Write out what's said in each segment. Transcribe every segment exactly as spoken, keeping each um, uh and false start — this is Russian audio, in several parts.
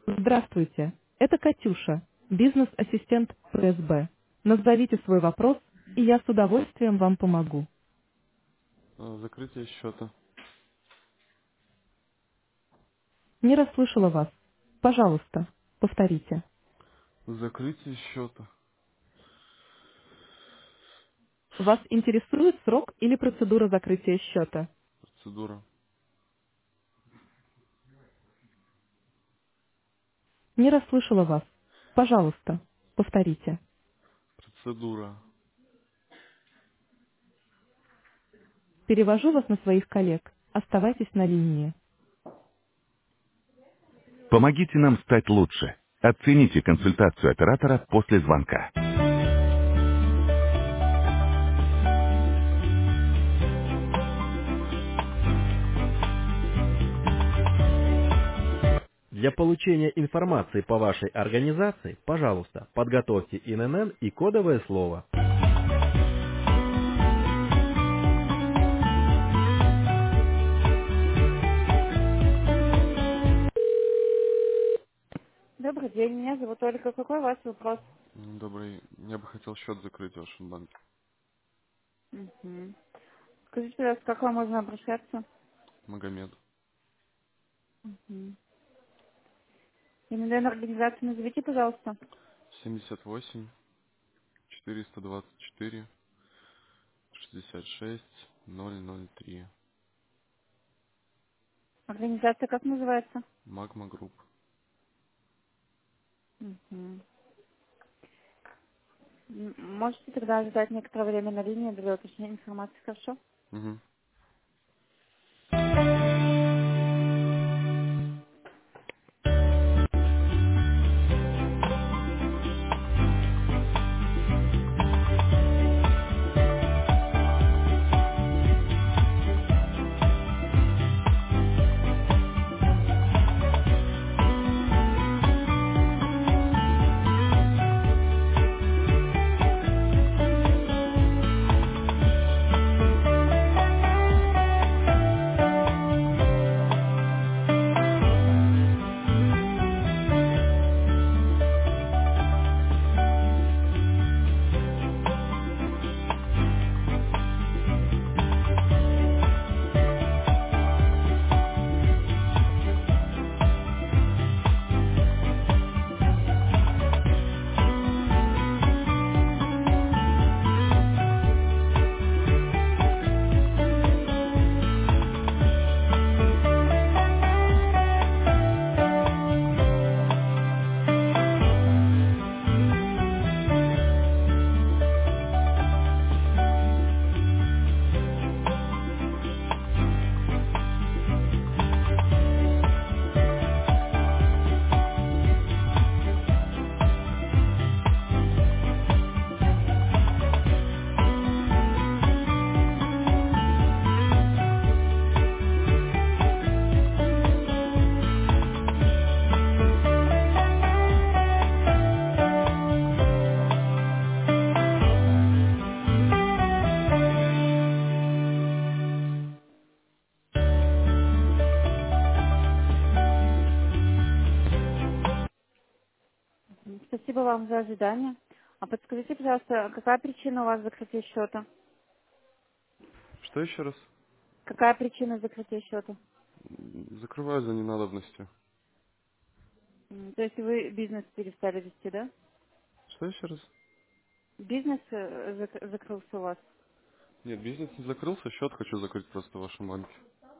Здравствуйте, это Катюша, бизнес-ассистент П С Б. Назовите свой вопрос, и я с удовольствием вам помогу. А, Закрытие счета. Не расслышала вас. Пожалуйста, повторите. Закрытие счета. Вас интересует срок или процедура закрытия счета? Процедура. Не расслышала вас. Пожалуйста, повторите. Процедура. Перевожу вас на своих коллег. Оставайтесь на линии. Помогите нам стать лучше. Оцените консультацию оператора после звонка. Для получения информации по вашей организации, пожалуйста, подготовьте И Н Н Н и кодовое слово. Добрый день, меня зовут Ольга. Какой у вас вопрос? М, Добрый. Я бы хотел счет закрыть в вашем банке. Мгм. Скажите, пожалуйста, как вам можно обращаться? Магомед. Мгм. Именно организацию назовите, пожалуйста. семьдесят восемь четыреста двадцать четыре шестьдесят шесть ноль ноль три. Организация как называется? Магма Групп. Мгм. М, Можете тогда ожидать некоторое время на линии для уточнения информации, хорошо? Угу. М, Спасибо вам за ожидание. А подскажите, пожалуйста, какая причина у вас закрытия счета? Что еще раз? Какая причина закрытия счета? М, Закрываю за ненадобностью. М, То есть вы бизнес перестали вести, да? Что еще раз? Бизнес э, зак- закрылся у вас? Нет, бизнес не закрылся, счет хочу закрыть просто в вашем банке.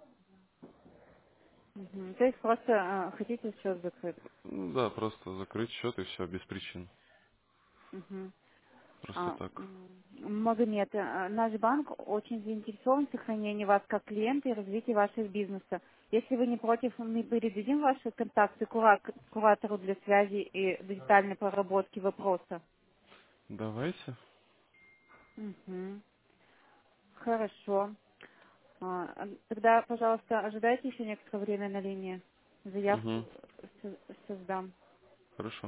Мгм. То есть просто э, хотите счет закрыть? Ну да, просто закрыть счет и все, без причин. Мгм. Просто А, так. м, Магомед, э, наш банк очень заинтересован в сохранении вас как клиента и развитии вашего бизнеса. Если вы не против, мы передадим ваши контакты кура- куратору для связи и детальной проработки вопроса. Давайте. Мгм. Хорошо. А, Тогда, пожалуйста, ожидайте еще некоторое время на линии. Заявку Угу. со- создам. Хорошо.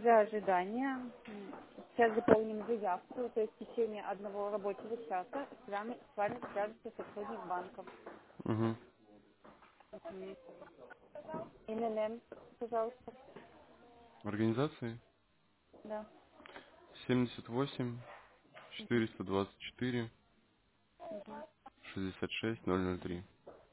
для ожидания. М, Сейчас заполним заявку, то есть в течение одного рабочего часа с вами, с вами свяжется сотрудник банка. Угу. Мгм. ИНН, пожалуйста. Организации Да. семьдесят восемь четыреста двадцать четыре шестьдесят шесть ноль ноль три.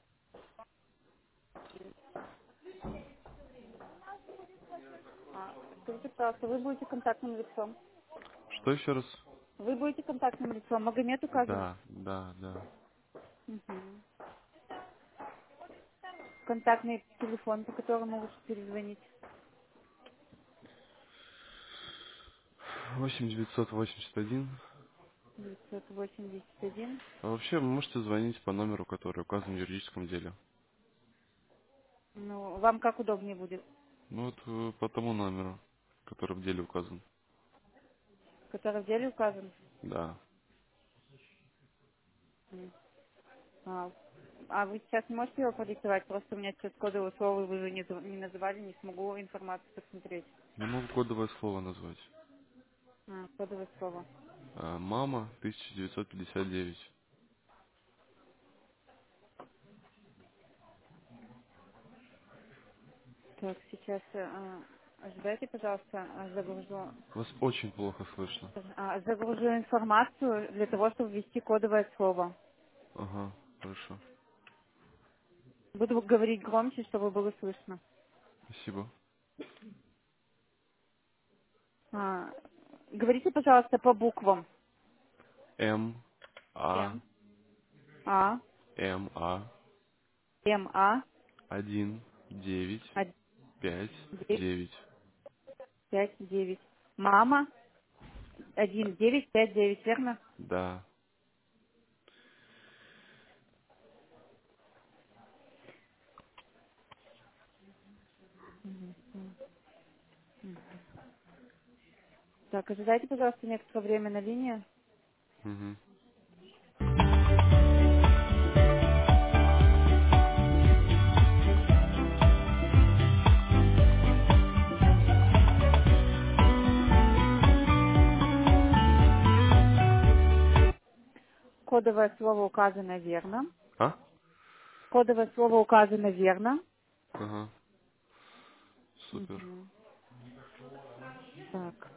А, скажите, пожалуйста, вы будете контактным лицом? Что еще раз? Вы будете контактным лицом? Магомед указан? Да, да, да. Мгм. Контактный телефон, по которому лучше перезвонить? восемь девятьсот восемьдесят один. девятьсот восемьдесят один. А вообще, вы можете звонить по номеру, который указан в юридическом деле. Ну, вам как удобнее будет? Ну вот э, по тому номеру, который в деле указан. Который в деле указан? Да. М. А, а вы сейчас не можете его продиктовать? Просто у меня сейчас кодовое слово вы же не, зав- не называли, не смогу информацию посмотреть. Я могу кодовое слово назвать. А, кодовое слово. А, Мама тысяча девятьсот пятьдесят девять. Так, сейчас э, а, ожидайте, пожалуйста, а, загружу, Вас очень плохо слышно. а, загружу информацию для того, чтобы ввести кодовое слово. Ага, хорошо. Буду говорить громче, чтобы было слышно. Спасибо. А, говорите, пожалуйста, по буквам. М, А, М, А, М, А, М, А, один, девять, пять, один, девять. пять, девять. Мама, один, девять, пять, девять, верно? Да. Мгм, м, м. Так, ожидайте, пожалуйста, некоторое время на линии. Угу. Кодовое слово указано верно. А? Кодовое слово указано верно. Ага. Супер. Мгм. Так,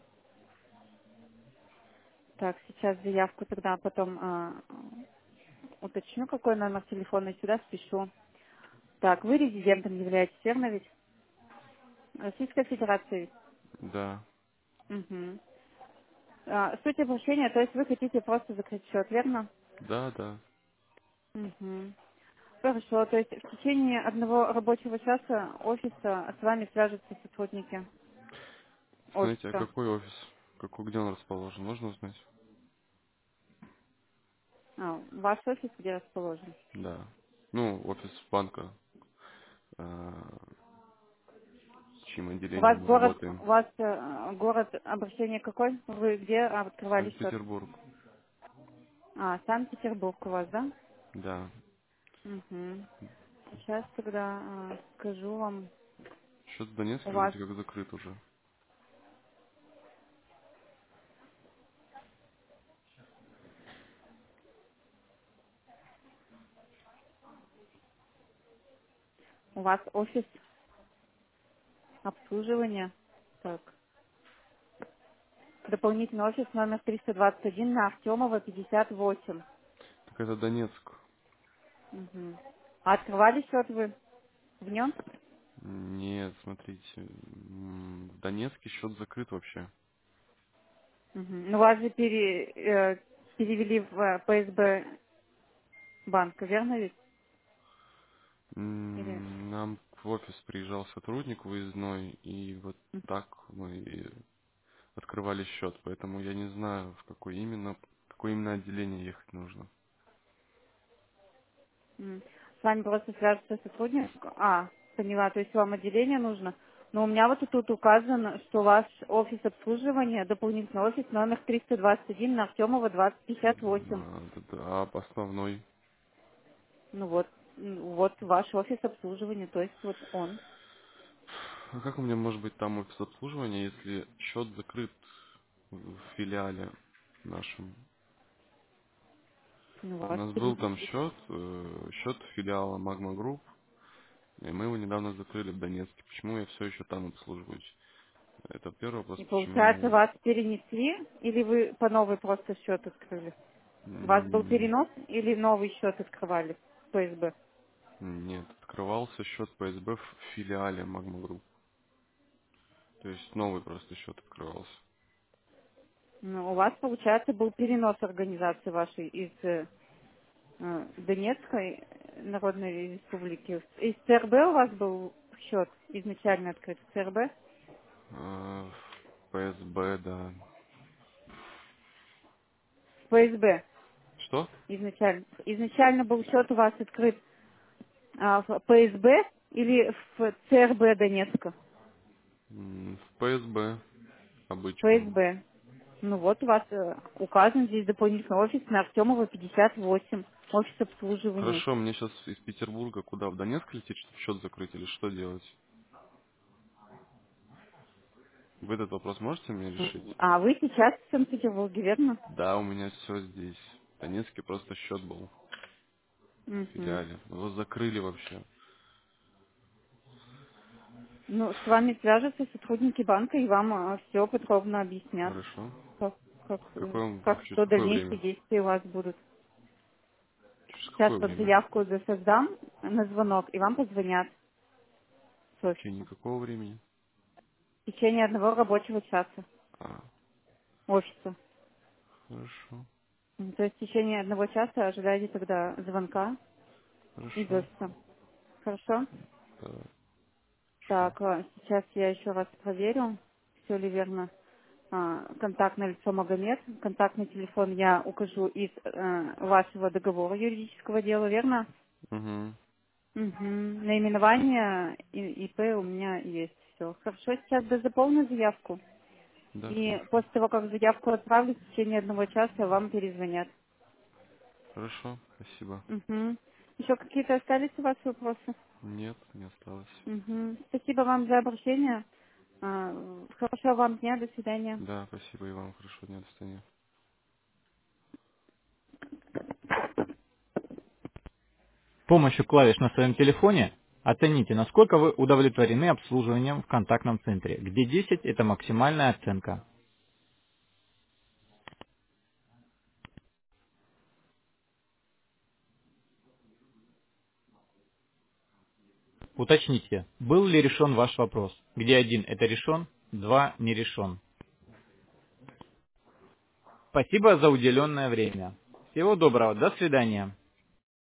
так, сейчас заявку тогда потом а, уточню, какой номер телефона, и сюда спешу. Так, вы резидентом являетесь, верно ведь? Российской Федерации. Да. Мгм. А, суть обращения, то есть вы хотите просто закрыть счет, верно? Да, да. Мгм. Хорошо, то есть в течение одного рабочего часа офиса с вами свяжутся сотрудники Смотрите, а офиса. какой офис? Какой, где он расположен? Можно узнать? А, ваш офис где расположен? Да. Ну, офис банка, э, с чьим У вас отделением мы город, работаем. у вас э, город обращения какой? Вы где открывали счет? Санкт-Петербург. А, Санкт-Петербург у вас, да? Да. Угу. Сейчас тогда э, скажу вам, Счет в у Донецке вас вроде как закрыт уже. у вас офис обслуживания. Так. Дополнительный офис номер триста двадцать один на Артемова пятьдесят восемь. Так это Донецк. Угу. А открывали счет вы в нем? Нет, смотрите, м, в Донецке счет закрыт вообще. Угу. Ну, вас же пере, э, перевели в э, ПСБ банк, верно ведь? Или... М, Нам в офис приезжал сотрудник выездной, и вот М, так мы и открывали счет, поэтому я не знаю, в какое именно, в какое именно отделение ехать нужно. м. С вами просто свяжется сотрудник. А, поняла, то есть вам отделение нужно. Но у меня вот тут указано, что ваш офис обслуживания, дополнительный офис номер триста двадцать один на Артемова двадцать пятьдесят восемь. А, д- д- а основной? Ну вот, м, вот ваш офис обслуживания, то есть вот он. А как у меня может быть там офис обслуживания, если счет закрыт в филиале нашем? Ну, у У вас нас был там перенесли. счет, э, счет филиала Magma Group, и мы его недавно закрыли в Донецке. Почему я все еще там обслуживаюсь? Это первый вопрос, И получается, почему... вас перенесли, или вы по новой просто счет открыли? У вас был м, перенос или новый счет открывали в П С Б? Нет, открывался счет П С Б в филиале Magma Group. То есть новый просто счет открывался. Ну, у вас, получается, был перенос организации вашей из э, э, Донецкой Народной Республики. Из Ц Р Б у вас был счет изначально открыт в Ц Р Б? А, в П С Б, да. В П С Б Что? изначально. Изначально был счет у вас открыт а, в П С Б или в Ц Р Б Донецка? М, В П С Б В П С обычном. Б. Ну вот у вас э, указан здесь дополнительный офис на Артемова пятьдесят восемь. Офис обслуживания. Хорошо, мне сейчас из Петербурга куда? В Донецк лететь, чтобы счет закрыть или что делать? Вы этот вопрос можете мне решить? А вы сейчас в Санкт-Петербурге, верно? Да, у меня все здесь. В Донецке просто счет был в Мгм. филиале. Его закрыли вообще. Ну, с вами свяжутся сотрудники банка и вам все подробно объяснят, Хорошо. как, как, э, Какое, как через что какое дальнейшие время? действия у вас будут. Через Сейчас какое под время? заявку за создам на звонок, и вам позвонят с В течение офиса. какого времени? В течение одного рабочего часа А, офиса. хорошо. М, То есть в течение одного часа ожидайте тогда звонка из Хорошо. офиса. Хорошо? Да, хорошо. Так, а, сейчас я еще раз проверю, все ли верно. А, Контактное лицо Магомед, контактный телефон я укажу из э, вашего договора юридического дела, верно? Угу. Мгм. Наименование и ИП у меня есть все. Хорошо, сейчас я заполню заявку. Да, И хорошо. после того, как заявку отправлю, в течение одного часа вам перезвонят. Хорошо, спасибо. Мгм. Еще какие-то остались у вас вопросы? Нет, не осталось. Мгм. Спасибо вам за обращение. А, Хорошего вам дня, до свидания. Да, спасибо и вам. Хорошего дня, до свидания. С помощью клавиш на своем телефоне оцените, насколько вы удовлетворены обслуживанием в контактном центре, где десять– это максимальная оценка. Уточните, был ли решен ваш вопрос, где один– это решен, два– не решен. Спасибо за уделенное время. Всего доброго, до свидания.